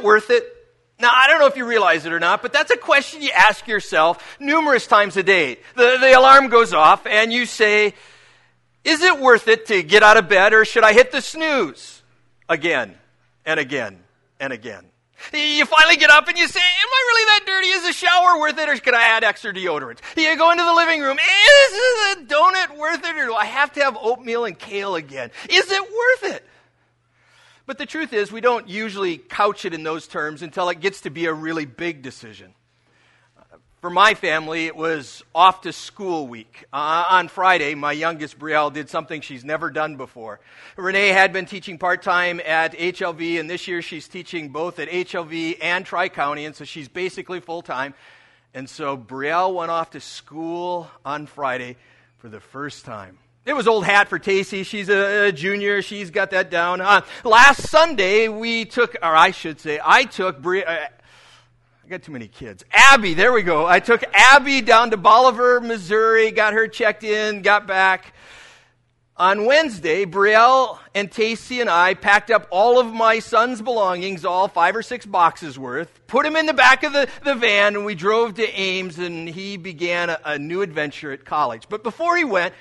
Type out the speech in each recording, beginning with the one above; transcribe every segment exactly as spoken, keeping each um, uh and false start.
it worth it? Now, I don't know if you realize it or not, but that's a question you ask yourself numerous times a day. The, the alarm goes off and you say, is it worth it to get out of bed, or should I hit the snooze again and again and again? You finally get up and you say, am I really that dirty? Is the shower worth it, or could I add extra deodorant? You go into the living room, is the donut worth it, or do I have to have oatmeal and kale again? Is it worth it? But the truth is, we don't usually couch it in those terms until it gets to be a really big decision. For my family, it was off to school week. Uh, on Friday, my youngest, Brielle, did something she's never done before. Renee had been teaching part-time at H L V, and this year she's teaching both at H L V and Tri-County, and so she's basically full-time. And so Brielle went off to school on Friday for the first time. It was old hat for Tacey. She's a, a junior. She's got that down. Uh, last Sunday, we took, or I should say, I took Bri- uh, I got too many kids. Abby, there we go. I took Abby down to Bolivar, Missouri, got her checked in, got back. On Wednesday, Brielle and Tacey and I packed up all of my son's belongings, all five or six boxes worth, put him in the back of the, the van, and we drove to Ames, and he began a, a new adventure at college. But before he went,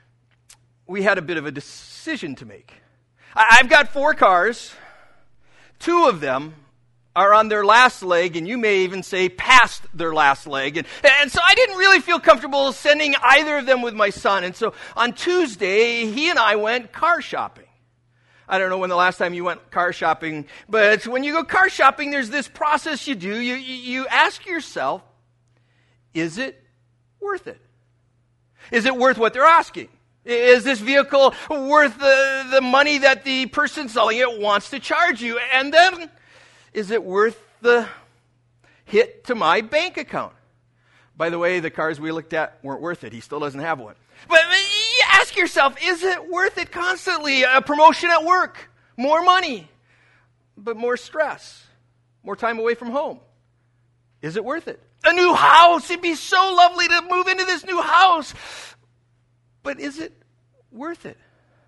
we had a bit of a decision to make. I've got four cars. Two of them are on their last leg, and you may even say past their last leg. And, and so I didn't really feel comfortable sending either of them with my son. And so on Tuesday, he and I went car shopping. I don't know when the last time you went car shopping, but when you go car shopping, there's this process you do. You, you, you ask yourself, is it worth it? Is it worth what they're asking? Is this vehicle worth the, the money that the person selling it wants to charge you? And then, is it worth the hit to my bank account? By the way, the cars we looked at weren't worth it. He still doesn't have one. But you ask yourself, is it worth it constantly? A promotion at work, more money, but more stress, more time away from home. Is it worth it? A new house. It'd be so lovely to move into this new house. But is it worth it?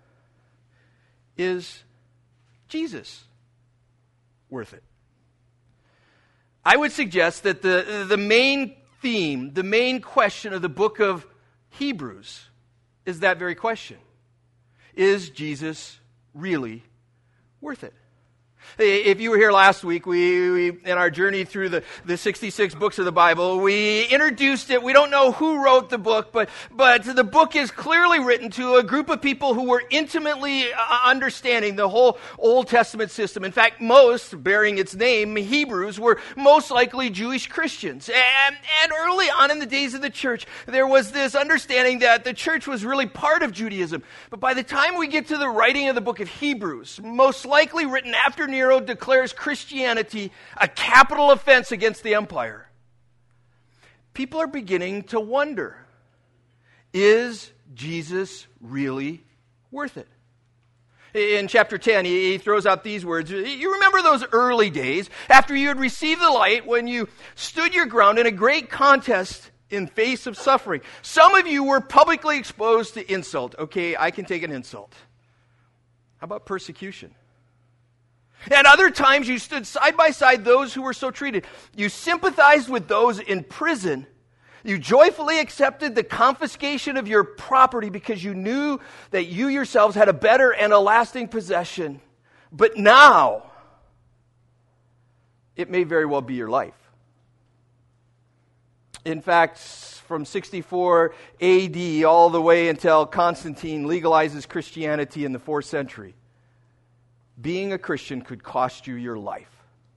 Is Jesus worth it? I would suggest that the, the main theme, the main question of the book of Hebrews is that very question. Is Jesus really worth it? If you were here last week, we, we in our journey through the, the sixty-six books of the Bible, we introduced it. We don't know who wrote the book, but, but the book is clearly written to a group of people who were intimately understanding the whole Old Testament system. In fact, most, bearing its name, Hebrews, were most likely Jewish Christians. And, and early on in the days of the church, there was this understanding that the church was really part of Judaism. But by the time we get to the writing of the book of Hebrews, most likely written after Nero declares Christianity a capital offense against the empire, people are beginning to wonder, is Jesus really worth it? In chapter ten, he throws out these words. You remember those early days after you had received the light, when you stood your ground in a great contest in face of suffering. Some of you were publicly exposed to insult. Okay, I can take an insult. How about persecution? At other times, you stood side by side those who were so treated. You sympathized with those in prison. You joyfully accepted the confiscation of your property because you knew that you yourselves had a better and a lasting possession. But now, it may very well be your life. In fact, from sixty-four A D all the way until Constantine legalizes Christianity in the fourth century, being a Christian could cost you your life.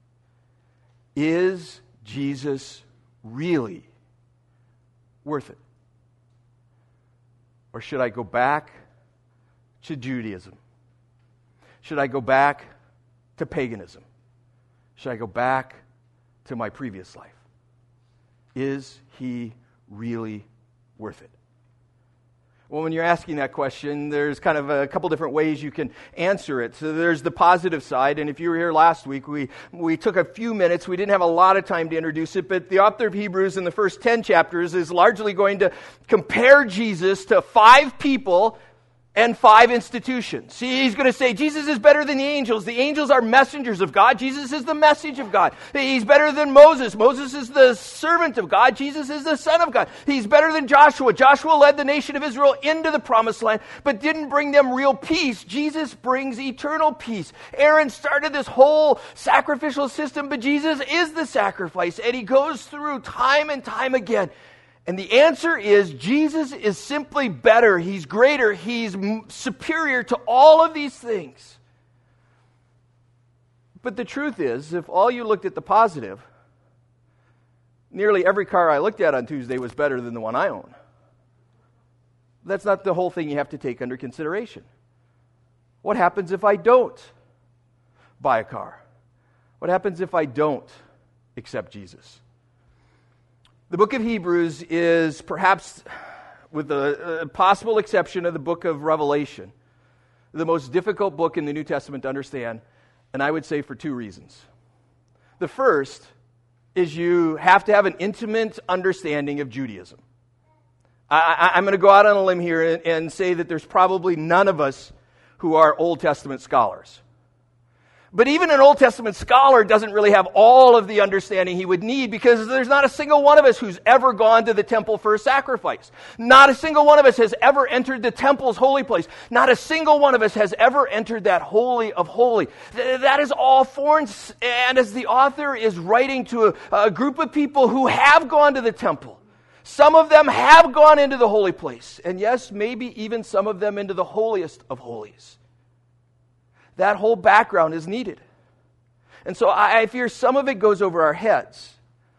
Is Jesus really worth it? Or should I go back to Judaism? Should I go back to paganism? Should I go back to my previous life? Is he really worth it? Well, when you're asking that question, there's kind of a couple different ways you can answer it. So there's the positive side, and if you were here last week, we, we took a few minutes. We didn't have a lot of time to introduce it, but the author of Hebrews in the first ten chapters is largely going to compare Jesus to five people and five institutions. See, he's going to say Jesus is better than the angels. The angels are messengers of God. Jesus is the message of God. He's better than Moses. Moses is the servant of God. Jesus is the son of God. He's better than Joshua. Joshua led the nation of Israel into the promised land, but didn't bring them real peace. Jesus brings eternal peace. Aaron started this whole sacrificial system, but Jesus is the sacrifice, and he goes through time and time again. And the answer is Jesus is simply better. He's greater. He's m- superior to all of these things. But the truth is, if all you looked at the positive, nearly every car I looked at on Tuesday was better than the one I own. That's not the whole thing you have to take under consideration. What happens if I don't buy a car? What happens if I don't accept Jesus? The book of Hebrews is perhaps, with the uh, possible exception of the book of Revelation, the most difficult book in the New Testament to understand, and I would say for two reasons. The first is you have to have an intimate understanding of Judaism. I, I, I'm going to go out on a limb here and, and say that there's probably none of us who are Old Testament scholars. But even an Old Testament scholar doesn't really have all of the understanding he would need, because there's not a single one of us who's ever gone to the temple for a sacrifice. Not a single one of us has ever entered the temple's holy place. Not a single one of us has ever entered that holy of holy. Th- that is all foreign. And as the author is writing to a, a group of people who have gone to the temple, some of them have gone into the holy place. And yes, maybe even some of them into the holiest of holies. That whole background is needed. And so I, I fear some of it goes over our heads.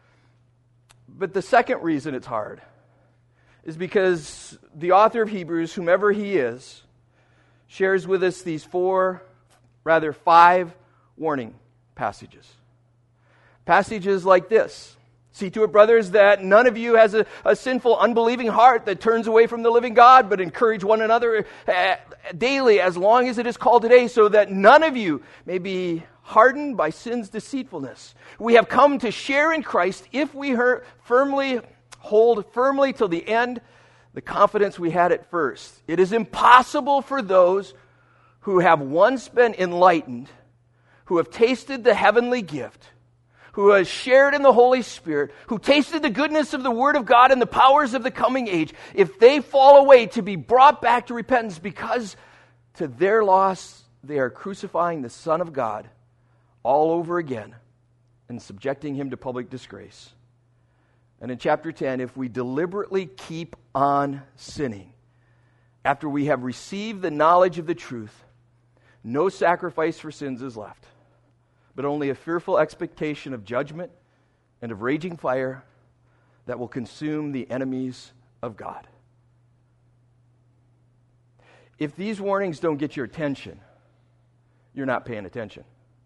But the second reason it's hard is because the author of Hebrews, whomever he is, shares with us these four, rather five, warning passages. Passages like this. See to it, brothers, that none of you has a, a sinful, unbelieving heart that turns away from the living God, but encourage one another uh, daily, as long as it is called today, so that none of you may be hardened by sin's deceitfulness. We have come to share in Christ if we her- firmly hold firmly till the end the confidence we had at first. It is impossible for those who have once been enlightened, who have tasted the heavenly gift, who has shared in the Holy Spirit, who tasted the goodness of the Word of God and the powers of the coming age, if they fall away, to be brought back to repentance, because to their loss they are crucifying the Son of God all over again and subjecting him to public disgrace. And in chapter ten, if we deliberately keep on sinning after we have received the knowledge of the truth, no sacrifice for sins is left, but only a fearful expectation of judgment and of raging fire that will consume the enemies of God. If these warnings don't get your attention, you're not paying attention.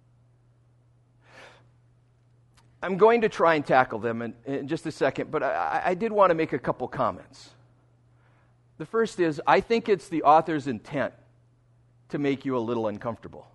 I'm going to try and tackle them in, in just a second, but I, I did want to make a couple comments. The first is, I think it's the author's intent to make you a little uncomfortable.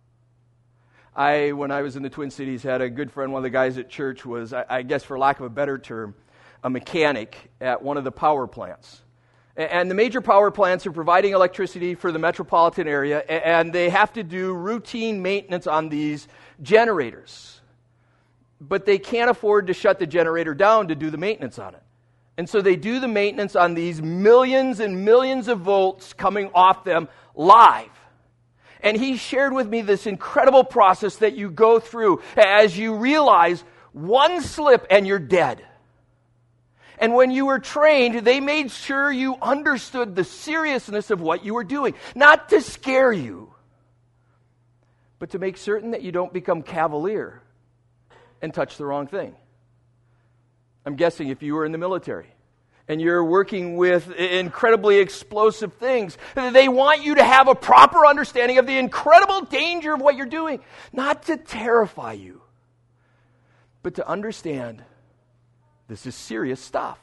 I, when I was in the Twin Cities, had a good friend. One of the guys at church was, I, I guess for lack of a better term, a mechanic at one of the power plants. And the major power plants are providing electricity for the metropolitan area, and they have to do routine maintenance on these generators. But they can't afford to shut the generator down to do the maintenance on it. And so they do the maintenance on these millions and millions of volts coming off them live. And he shared with me this incredible process that you go through as you realize one slip and you're dead. And when you were trained, they made sure you understood the seriousness of what you were doing. Not to scare you, but to make certain that you don't become cavalier and touch the wrong thing. I'm guessing if you were in the military and you're working with incredibly explosive things, they want you to have a proper understanding of the incredible danger of what you're doing. Not to terrify you, but to understand this is serious stuff.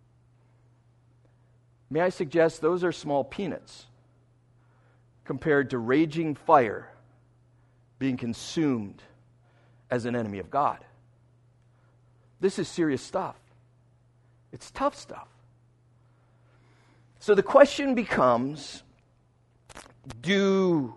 May I suggest those are small peanuts compared to raging fire being consumed as an enemy of God. This is serious stuff. It's tough stuff. So the question becomes, Do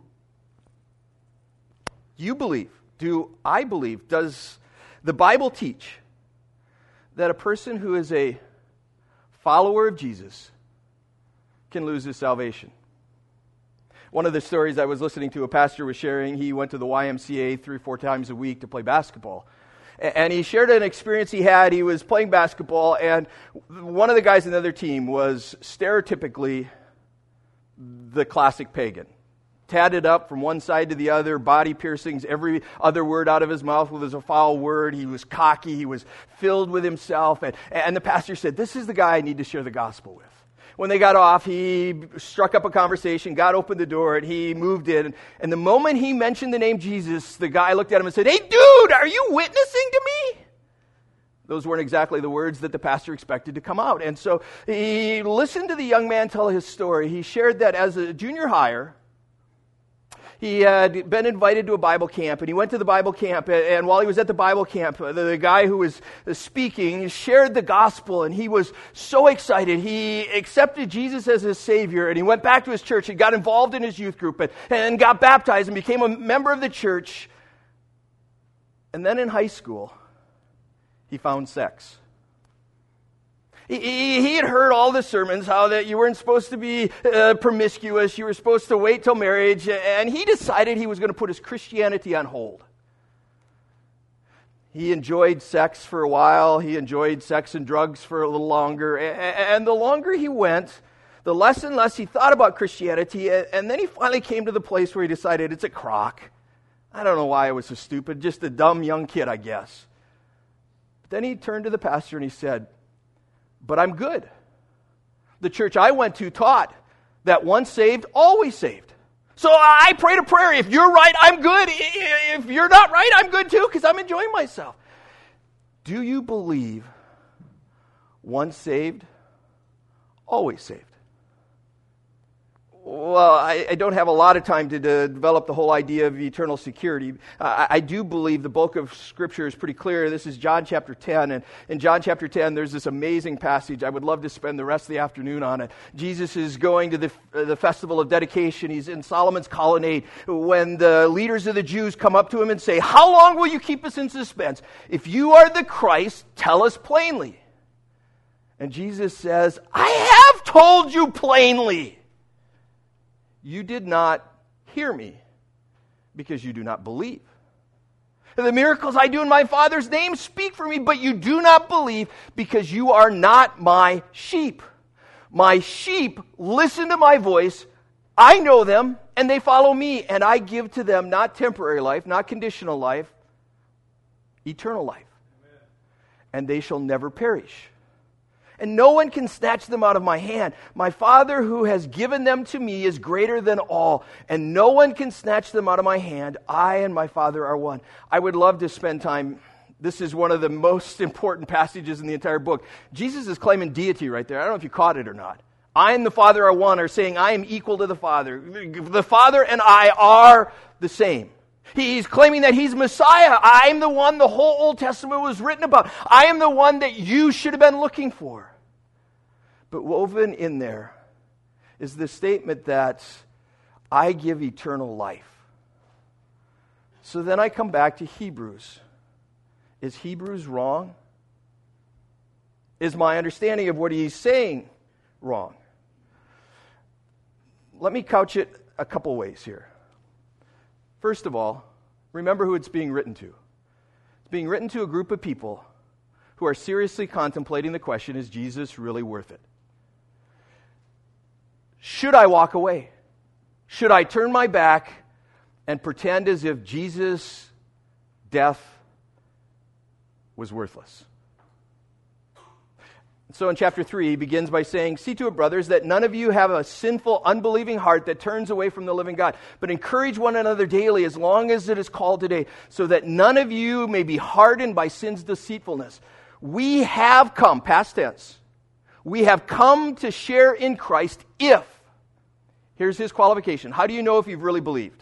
you believe? Do I believe? Does the Bible teach that a person who is a follower of Jesus can lose his salvation? One of the stories I was listening to, a pastor was sharing, he went to the Y M C A three or four times a week to play basketball. And he shared an experience he had. He was playing basketball, and one of the guys in the other team was stereotypically the classic pagan. Tatted up from one side to the other, body piercings, every other word out of his mouth was a foul word. He was cocky. He was filled with himself. And, and the pastor said, this is the guy I need to share the gospel with. When they got off, he struck up a conversation, God opened the door, and he moved in. And the moment he mentioned the name Jesus, the guy looked at him and said, hey, dude, are you witnessing to me? Those weren't exactly the words that the pastor expected to come out. And so he listened to the young man tell his story. He shared that as a junior hire, he had been invited to a Bible camp, and he went to the Bible camp, and while he was at the Bible camp, the, the guy who was speaking shared the gospel, and he was so excited. He accepted Jesus as his Savior, and he went back to his church and got involved in his youth group, and, and got baptized and became a member of the church. And then in high school, he found sex. He, he had heard all the sermons, how that you weren't supposed to be uh, promiscuous, you were supposed to wait till marriage, and he decided he was going to put his Christianity on hold. He enjoyed sex for a while, he enjoyed sex and drugs for a little longer, and the longer he went, the less and less he thought about Christianity, and then he finally came to the place where he decided it's a crock. I don't know why I was so stupid, just a dumb young kid, I guess. But then he turned to the pastor and he said, but I'm good. The church I went to taught that once saved, always saved. So I prayed a prayer. If you're right, I'm good. If you're not right, I'm good too, because I'm enjoying myself. Do you believe once saved, always saved? Well, I, I don't have a lot of time to, to develop the whole idea of eternal security. Uh, I, I do believe the bulk of Scripture is pretty clear. This is John chapter ten, and in John chapter ten, there's this amazing passage. I would love to spend the rest of the afternoon on it. Jesus is going to the, uh, the festival of dedication. He's in Solomon's colonnade when the leaders of the Jews come up to him and say, how long will you keep us in suspense? If you are the Christ, tell us plainly. And Jesus says, I have told you plainly. You did not hear me because you do not believe. And the miracles I do in my Father's name speak for me, but you do not believe because you are not my sheep. My sheep listen to my voice. I know them, and they follow me, and I give to them not temporary life, not conditional life, eternal life. Amen. And they shall never perish. And no one can snatch them out of my hand. My Father who has given them to me is greater than all, and no one can snatch them out of my hand. I and my Father are one. I would love to spend time. This is one of the most important passages in the entire book. Jesus is claiming deity right there. I don't know if you caught it or not. I and the Father are one, are saying I am equal to the Father. The Father and I are the same. He's claiming that he's Messiah. I am the one the whole Old Testament was written about. I am the one that you should have been looking for. But woven in there is the statement that I give eternal life. So then I come back to Hebrews. Is Hebrews wrong? Is my understanding of what he's saying wrong? Let me couch it a couple ways here. First of all, remember who it's being written to. It's being written to a group of people who are seriously contemplating the question, is Jesus really worth it? Should I walk away? Should I turn my back and pretend as if Jesus' death was worthless? So in chapter three, he begins by saying, see to it, brothers, that none of you have a sinful, unbelieving heart that turns away from the living God, but encourage one another daily as long as it is called today, so that none of you may be hardened by sin's deceitfulness. We have come, past tense, we have come to share in Christ if, here's his qualification. How do you know if you've really believed?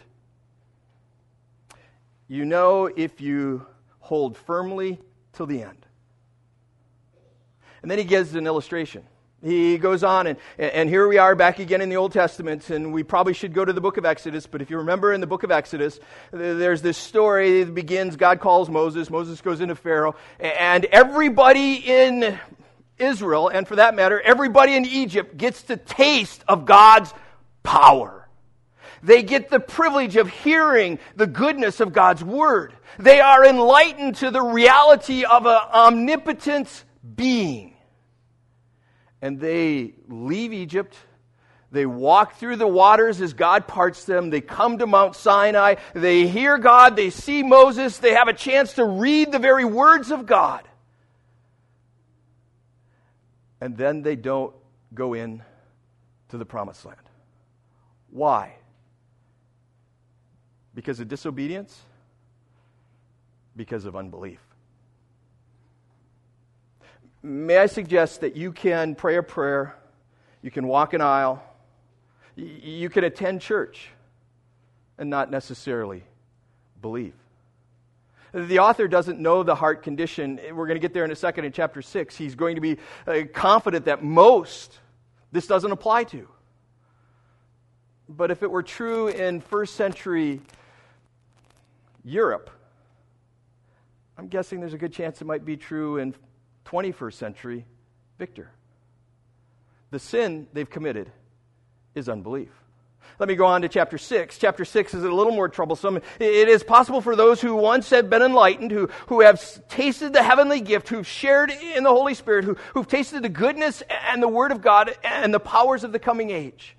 You know if you hold firmly till the end. And then he gives an illustration. He goes on, and, and here we are back again in the Old Testament, and we probably should go to the book of Exodus, but if you remember in the book of Exodus, there's this story that begins, God calls Moses, Moses goes into Pharaoh, and everybody in Israel, and for that matter, everybody in Egypt gets to taste of God's power. They get the privilege of hearing the goodness of God's word. They are enlightened to the reality of an omnipotent being. And they leave Egypt. They walk through the waters as God parts them. They come to Mount Sinai. They hear God. They see Moses. They have a chance to read the very words of God. And then they don't go in to the promised land. Why? Because of disobedience? Because of unbelief. May I suggest that you can pray a prayer, you can walk an aisle, you can attend church, and not necessarily believe. The author doesn't know the heart condition. We're going to get there in a second in chapter six. He's going to be uh, confident that most this doesn't apply to. But if it were true in first century Europe, I'm guessing there's a good chance it might be true in twenty-first century Victor. The sin they've committed is unbelief. Let me go on to chapter six. Chapter six is a little more troublesome. It is possible for those who once had been enlightened, who, who have tasted the heavenly gift, who've shared in the Holy Spirit, who, who've tasted the goodness and the Word of God and the powers of the coming age.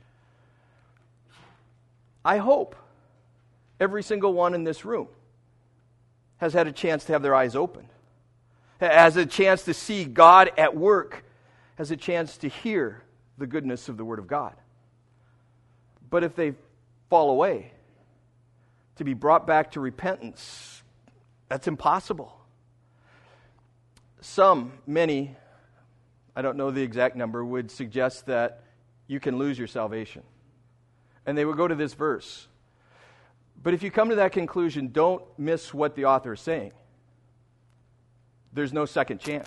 I hope every single one in this room has had a chance to have their eyes opened, has a chance to see God at work, has a chance to hear the goodness of the Word of God. But if they fall away, to be brought back to repentance, that's impossible. Some, many, I don't know the exact number, would suggest that you can lose your salvation. And they would go to this verse. But if you come to that conclusion, don't miss what the author is saying. There's no second chance.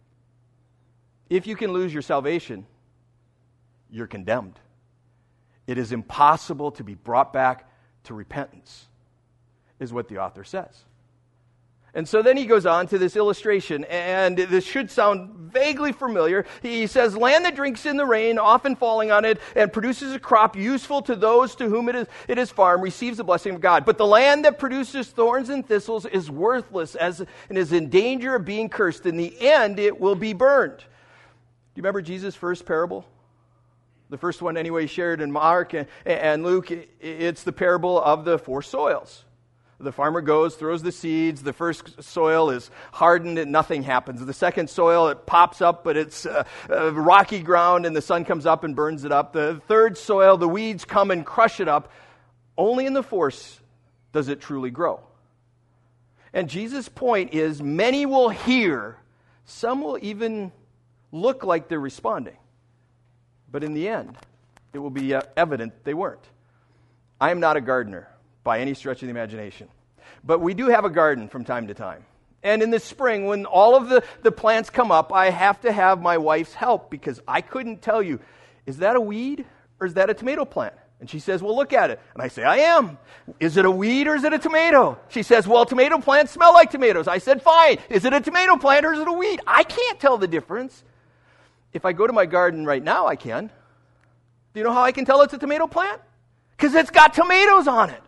If you can lose your salvation, you're condemned. It is impossible to be brought back to repentance, is what the author says. And so then he goes on to this illustration, and this should sound vaguely familiar. He says, land that drinks in the rain, often falling on it, and produces a crop useful to those to whom it is, it is farmed, receives the blessing of God. But the land that produces thorns and thistles is worthless as, and is in danger of being cursed. In the end, it will be burned. Do you remember Jesus' first parable? The first one anyway shared in Mark and, and Luke. It's the parable of the four soils. The farmer goes, throws the seeds. The first soil is hardened and nothing happens. The second soil, it pops up, but it's uh, uh, rocky ground and the sun comes up and burns it up. The third soil, the weeds come and crush it up. Only in the fourth does it truly grow. And Jesus' point is many will hear, some will even look like they're responding. But in the end, it will be evident they weren't. I am not a gardener by any stretch of the imagination. But we do have a garden from time to time. And in the spring, when all of the, the plants come up, I have to have my wife's help because I couldn't tell you, is that a weed or is that a tomato plant? And she says, well, look at it. And I say, I am. Is it a weed or is it a tomato? She says, well, tomato plants smell like tomatoes. I said, fine. Is it a tomato plant or is it a weed? I can't tell the difference. If I go to my garden right now, I can. Do you know how I can tell it's a tomato plant? Because it's got tomatoes on it.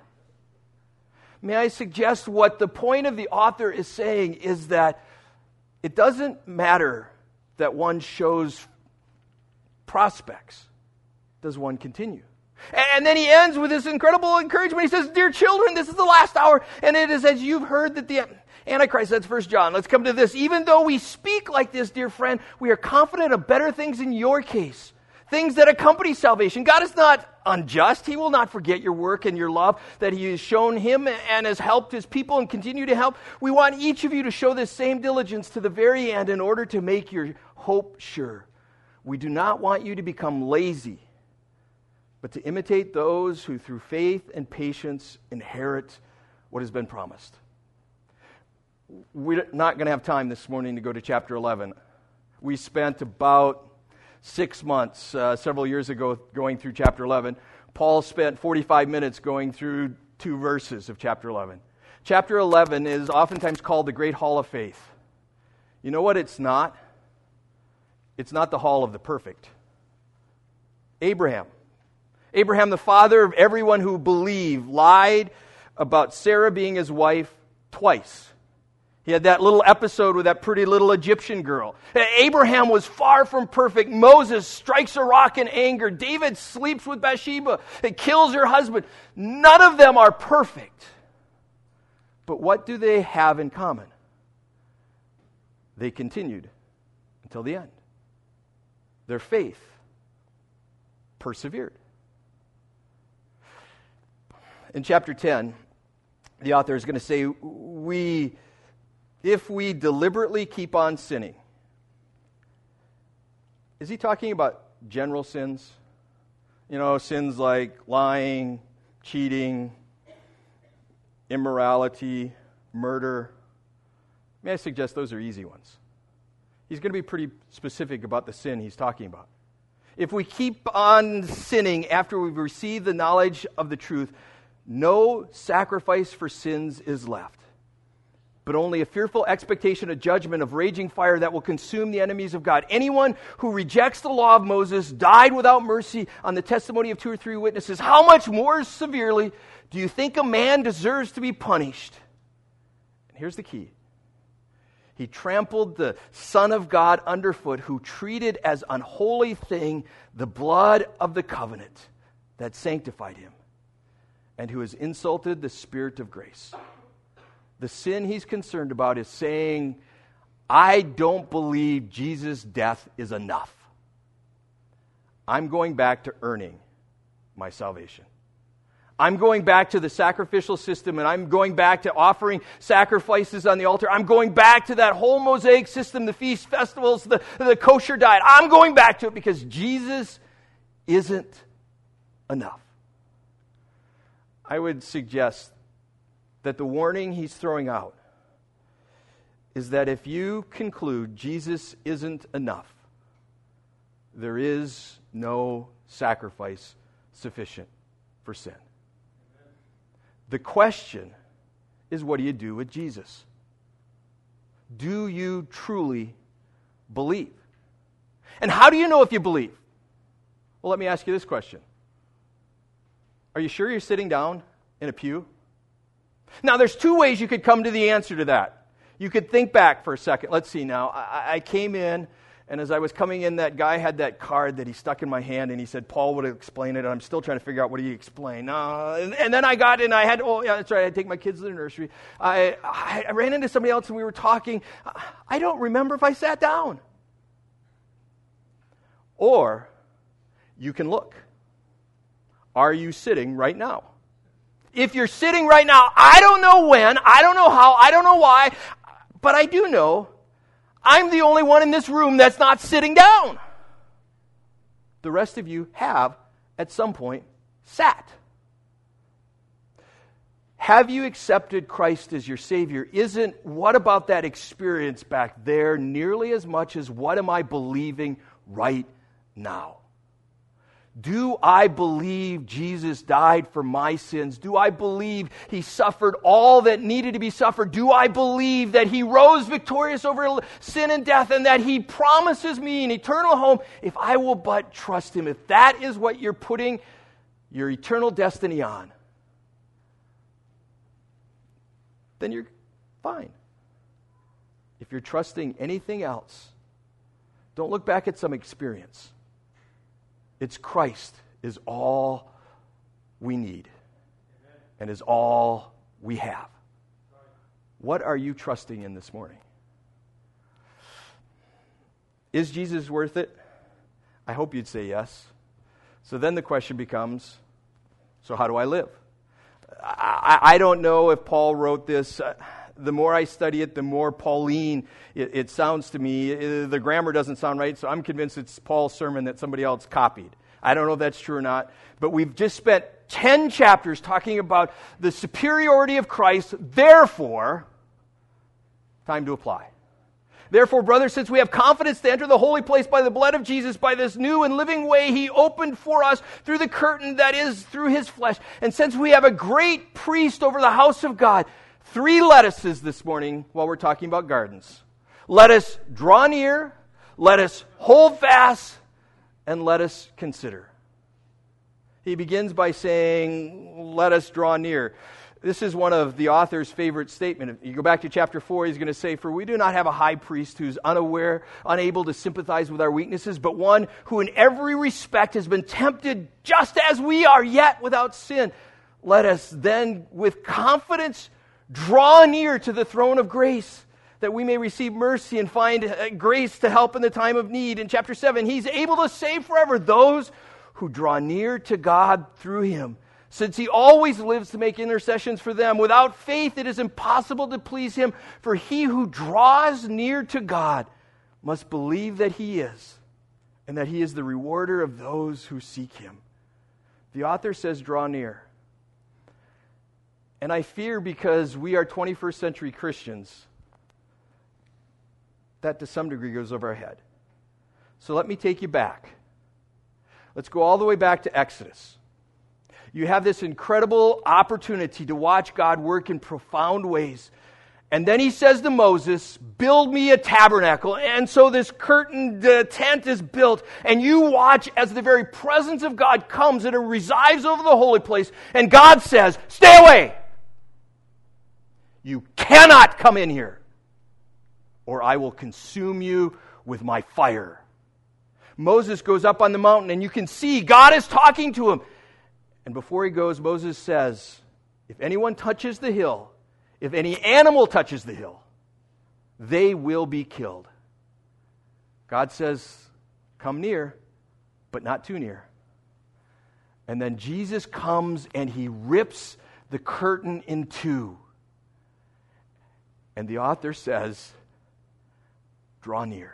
May I suggest what the point of the author is saying is that it doesn't matter that one shows prospects. Does one continue? And then he ends with this incredible encouragement. He says, dear children, this is the last hour. And it is as you've heard that the Antichrist, that's First John. Let's come to this. Even though we speak like this, dear friend, we are confident of better things in your case. Things that accompany salvation. God is not unjust. He will not forget your work and your love that He has shown Him and has helped His people and continue to help. We want each of you to show this same diligence to the very end in order to make your hope sure. We do not want you to become lazy, but to imitate those who through faith and patience inherit what has been promised. We're not going to have time this morning to go to chapter eleven. We spent about six months, uh, several years ago, going through chapter eleven. Paul spent forty-five minutes going through two verses of chapter eleven. Chapter eleven is oftentimes called the Great Hall of Faith. You know what it's not? It's not the Hall of the Perfect. Abraham. Abraham, the father of everyone who believed, lied about Sarah being his wife twice. He had that little episode with that pretty little Egyptian girl. Abraham was far from perfect. Moses strikes a rock in anger. David sleeps with Bathsheba and kills her husband. None of them are perfect. But what do they have in common? They continued until the end. Their faith persevered. In chapter ten, the author is going to say, we, if we deliberately keep on sinning. Is he talking about general sins? You know, sins like lying, cheating, immorality, murder. May I suggest those are easy ones? He's going to be pretty specific about the sin he's talking about. If we keep on sinning after we've received the knowledge of the truth, no sacrifice for sins is left, but only a fearful expectation of judgment of raging fire that will consume the enemies of God. Anyone who rejects the law of Moses died without mercy on the testimony of two or three witnesses. How much more severely do you think a man deserves to be punished? And here's the key. He trampled the Son of God underfoot, who treated as unholy thing the blood of the covenant that sanctified him, and who has insulted the Spirit of grace. The sin he's concerned about is saying, I don't believe Jesus' death is enough. I'm going back to earning my salvation. I'm going back to the sacrificial system, and I'm going back to offering sacrifices on the altar. I'm going back to that whole Mosaic system, the feast, festivals, the, the kosher diet. I'm going back to it because Jesus isn't enough. I would suggest that the warning he's throwing out is that if you conclude Jesus isn't enough, there is no sacrifice sufficient for sin. The question is, what do you do with Jesus? Do you truly believe? And how do you know if you believe? Well, let me ask you this question. Are you sure you're sitting down in a pew? Now, there's two ways you could come to the answer to that. You could think back for a second. Let's see now. I, I came in, and as I was coming in, that guy had that card that he stuck in my hand, and he said, Paul would explain it, and I'm still trying to figure out what he explained. Uh, and, and then I got in, I had, oh, yeah, that's right, I had to take my kids to the nursery. I, I, I ran into somebody else, and we were talking. I don't remember if I sat down. Or you can look. Are you sitting right now? If you're sitting right now, I don't know when, I don't know how, I don't know why, but I do know I'm the only one in this room that's not sitting down. The rest of you have, at some point, sat. Have you accepted Christ as your Savior? Isn't what about that experience back there nearly as much as what am I believing right now? Do I believe Jesus died for my sins? Do I believe He suffered all that needed to be suffered? Do I believe that He rose victorious over sin and death and that He promises me an eternal home if I will but trust Him? If that is what you're putting your eternal destiny on, then you're fine. If you're trusting anything else, don't look back at some experience. It's Christ is all we need and is all we have. What are you trusting in this morning? Is Jesus worth it? I hope you'd say yes. So then the question becomes, so how do I live? I, I don't know if Paul wrote this. Uh, the more I study it, the more Pauline it, it sounds to me. It, the grammar doesn't sound right, so I'm convinced it's Paul's sermon that somebody else copied. I don't know if that's true or not, but we've just spent ten chapters talking about the superiority of Christ. Therefore, time to apply. Therefore, brothers, since we have confidence to enter the holy place by the blood of Jesus, by this new and living way he opened for us through the curtain that is through his flesh, and since we have a great priest over the house of God, three lettuces this morning while we're talking about gardens. Let us draw near, let us hold fast, and let us consider. He begins by saying, let us draw near. This is one of the author's favorite statements. You go back to chapter four, he's going to say, for we do not have a high priest who's unaware, unable to sympathize with our weaknesses, but one who in every respect has been tempted just as we are, yet without sin. Let us then with confidence draw near to the throne of grace, that we may receive mercy and find grace to help in the time of need. In chapter seven, he's able to save forever those who draw near to God through him, since he always lives to make intercessions for them. Without faith, it is impossible to please him, for he who draws near to God must believe that he is, and that he is the rewarder of those who seek him. The author says, draw near. And I fear, because we are twenty-first century Christians, that to some degree goes over our head. So let me take you back. Let's go all the way back to Exodus. You have this incredible opportunity to watch God work in profound ways. And then he says to Moses, build me a tabernacle. And so this curtain, the tent is built. And you watch as the very presence of God comes and it resides over the holy place. And God says, stay away. You cannot come in here, or I will consume you with my fire. Moses goes up on the mountain, and you can see God is talking to him. And before he goes, Moses says, if anyone touches the hill, if any animal touches the hill, they will be killed. God says, come near, but not too near. And then Jesus comes and he rips the curtain in two. And the author says, draw near.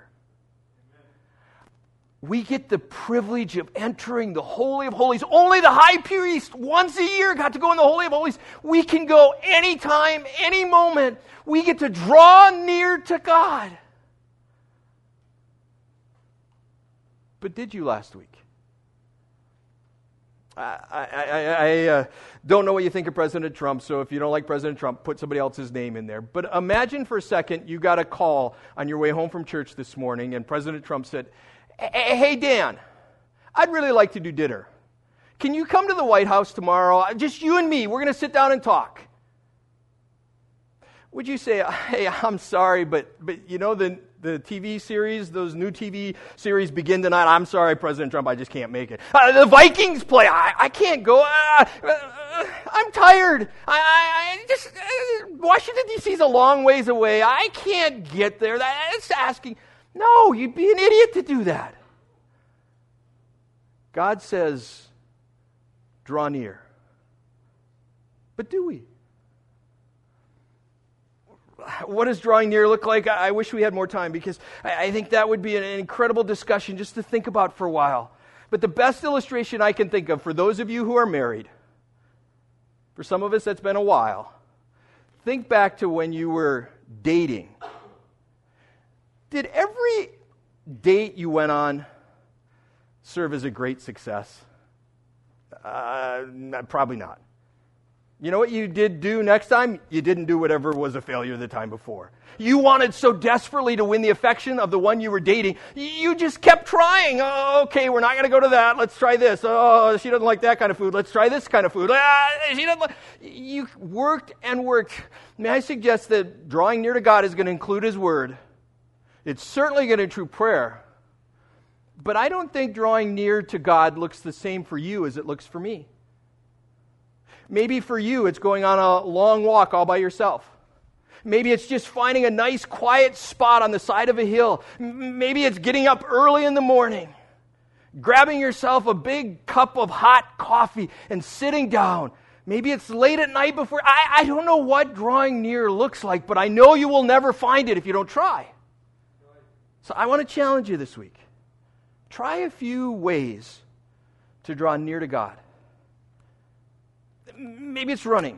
We get the privilege of entering the Holy of Holies. Only the high priest once a year got to go in the Holy of Holies. We can go anytime, any moment. We get to draw near to God. But did you last week? I, I, I, I uh, don't know what you think of President Trump, so if you don't like President Trump, put somebody else's name in there. But imagine for a second you got a call on your way home from church this morning, and President Trump said, hey, Dan, I'd really like to do dinner. Can you come to the White House tomorrow? Just you and me. We're going to sit down and talk. Would you say, hey, I'm sorry, but but you know the, the T V series, those new T V series begin tonight. I'm sorry, President Trump, I just can't make it. Uh, the Vikings play. I, I can't go. Uh, uh, I'm tired. I, I, I just uh, Washington, D C is a long ways away. I can't get there. That's asking. No, you'd be an idiot to do that. God says, draw near. But do we? What does drawing near look like? I wish we had more time, because I think that would be an incredible discussion just to think about for a while. But the best illustration I can think of for those of you who are married, for some of us that's been a while, think back to when you were dating. Did every date you went on serve as a great success? Uh, probably not. You know what you did do next time? You didn't do whatever was a failure the time before. You wanted so desperately to win the affection of the one you were dating, you just kept trying. Oh, okay, we're not going to go to that. Let's try this. Oh, she doesn't like that kind of food. Let's try this kind of food. Ah, she doesn't like... You worked and worked. May I suggest that drawing near to God is going to include His Word. It's certainly going to include prayer. But I don't think drawing near to God looks the same for you as it looks for me. Maybe for you, it's going on a long walk all by yourself. Maybe it's just finding a nice, quiet spot on the side of a hill. Maybe it's getting up early in the morning, grabbing yourself a big cup of hot coffee and sitting down. Maybe it's late at night before. I, I don't know what drawing near looks like, but I know you will never find it if you don't try. So I want to challenge you this week. Try a few ways to draw near to God. Maybe it's running.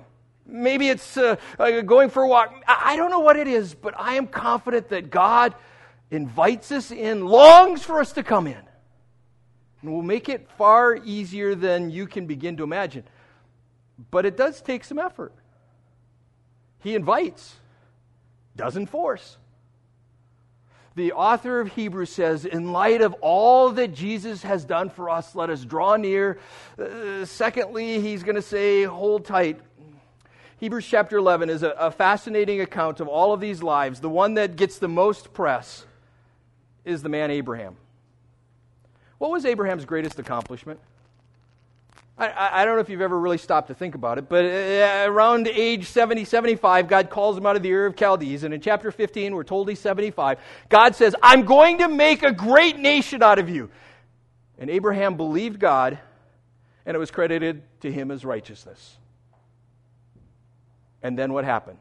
Maybe it's uh, uh, going for a walk. I don't know what it is, but I am confident that God invites us in, longs for us to come in, and will make it far easier than you can begin to imagine. But it does take some effort. He invites, doesn't force. The author of Hebrews says, in light of all that Jesus has done for us, let us draw near. Uh, secondly, he's going to say, hold tight. Hebrews chapter eleven is a, a fascinating account of all of these lives. The one that gets the most press is the man Abraham. What was Abraham's greatest accomplishment? I, I, I don't know if you've ever really stopped to think about it, but uh, around age seventy, seventy-five, God calls him out of the Ur of Chaldees, and in chapter fifteen, we're told he's seventy-five. God says, I'm going to make a great nation out of you. And Abraham believed God, and it was credited to him as righteousness. And then what happened?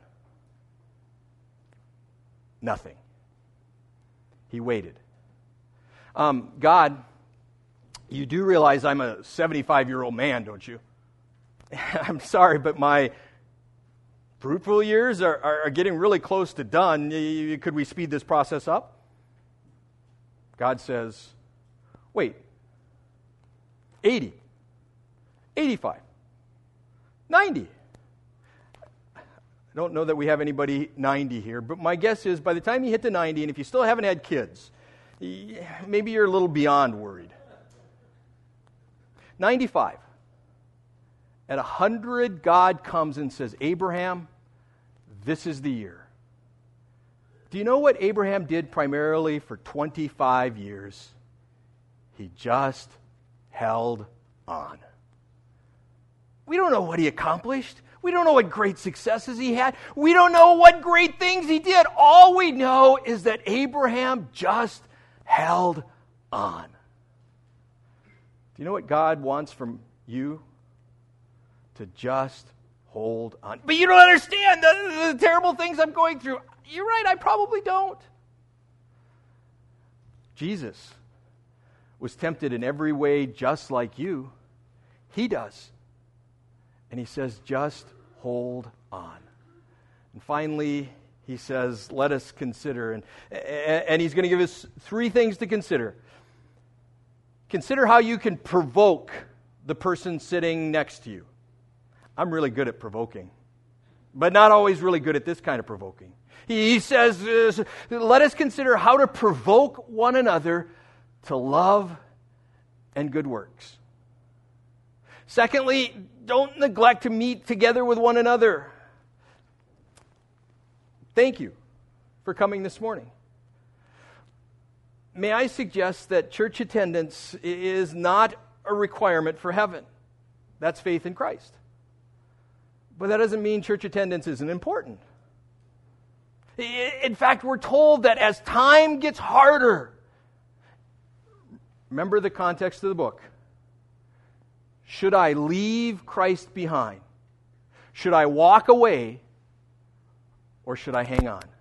Nothing. He waited. Um, God... You do realize I'm a seventy-five-year-old man, don't you? I'm sorry, but my fruitful years are, are, are getting really close to done. Could we speed this process up? God says, wait, eighty, eighty-five, ninety. I don't know that we have anybody ninety here, but my guess is by the time you hit to ninety, and if you still haven't had kids, maybe you're a little beyond worried. ninety-five. At one hundred, God comes and says, Abraham, this is the year. Do you know what Abraham did primarily for twenty-five years? He just held on. We don't know what he accomplished. We don't know what great successes he had. We don't know what great things he did. All we know is that Abraham just held on. Do you know what God wants from you? To just hold on. But you don't understand the, the terrible things I'm going through. You're right, I probably don't. Jesus was tempted in every way just like you. He does. And he says, just hold on. And finally, he says, let us consider. And, and he's going to give us three things to consider. Consider how you can provoke the person sitting next to you. I'm really good at provoking, but not always really good at this kind of provoking. He says, uh, let us consider how to provoke one another to love and good works. Secondly, don't neglect to meet together with one another. Thank you for coming this morning. May I suggest that church attendance is not a requirement for heaven. That's faith in Christ. But that doesn't mean church attendance isn't important. In fact, we're told that as time gets harder, remember the context of the book. Should I leave Christ behind? Should I walk away? Or should I hang on?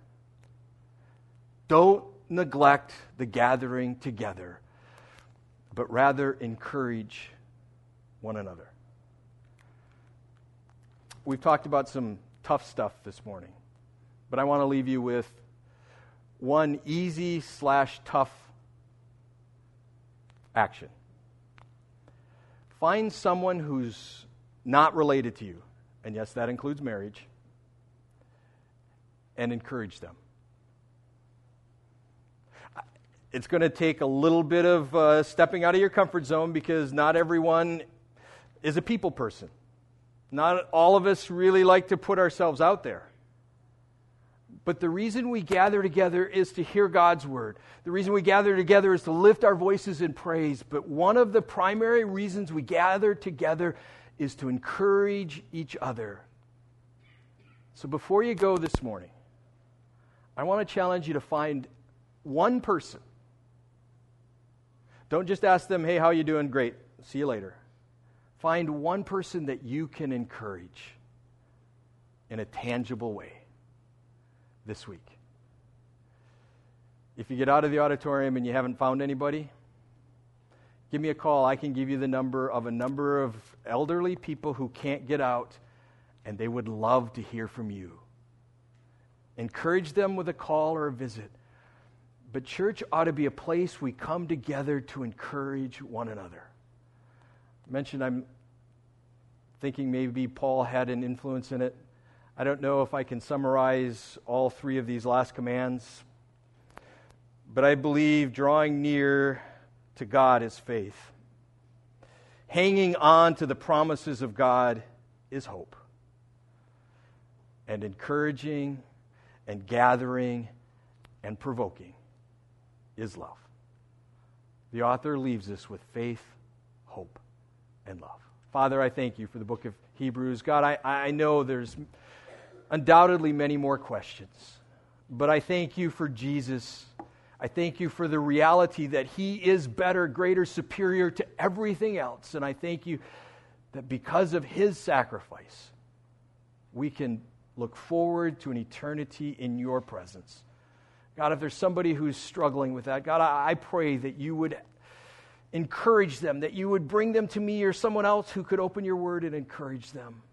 Don't neglect the gathering together, but rather encourage one another. We've talked about some tough stuff this morning, but I want to leave you with one easy slash tough action. Find someone who's not related to you, and yes, that includes marriage, and encourage them. It's going to take a little bit of uh, stepping out of your comfort zone because not everyone is a people person. Not all of us really like to put ourselves out there. But the reason we gather together is to hear God's word. The reason we gather together is to lift our voices in praise. But one of the primary reasons we gather together is to encourage each other. So before you go this morning, I want to challenge you to find one person. Don't just ask them, hey, how you doing? Great. See you later. Find one person that you can encourage in a tangible way this week. If you get out of the auditorium and you haven't found anybody, give me a call. I can give you the number of a number of elderly people who can't get out, and they would love to hear from you. Encourage them with a call or a visit. But church ought to be a place we come together to encourage one another. I mentioned I'm thinking maybe Paul had an influence in it. I don't know if I can summarize all three of these last commands, but I believe drawing near to God is faith. Hanging on to the promises of God is hope. And encouraging and gathering and provoking is love. The author leaves us with faith, hope, and love. Father, I thank you for the book of Hebrews. God, I, I know there's undoubtedly many more questions, but I thank you for Jesus. I thank you for the reality that he is better, greater, superior to everything else. And I thank you that because of his sacrifice, we can look forward to an eternity in your presence. God, if there's somebody who's struggling with that, God, I, I pray that you would encourage them, that you would bring them to me or someone else who could open your word and encourage them.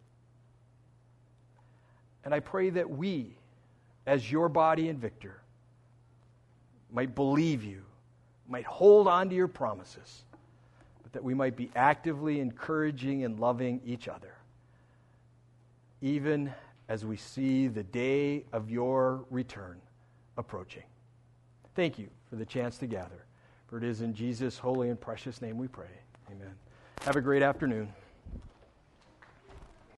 And I pray that we, as your body and Victor, might believe you, might hold on to your promises, but that we might be actively encouraging and loving each other, even as we see the day of your return approaching. Thank you for the chance to gather. For it is in Jesus' holy and precious name we pray. Amen. Have a great afternoon.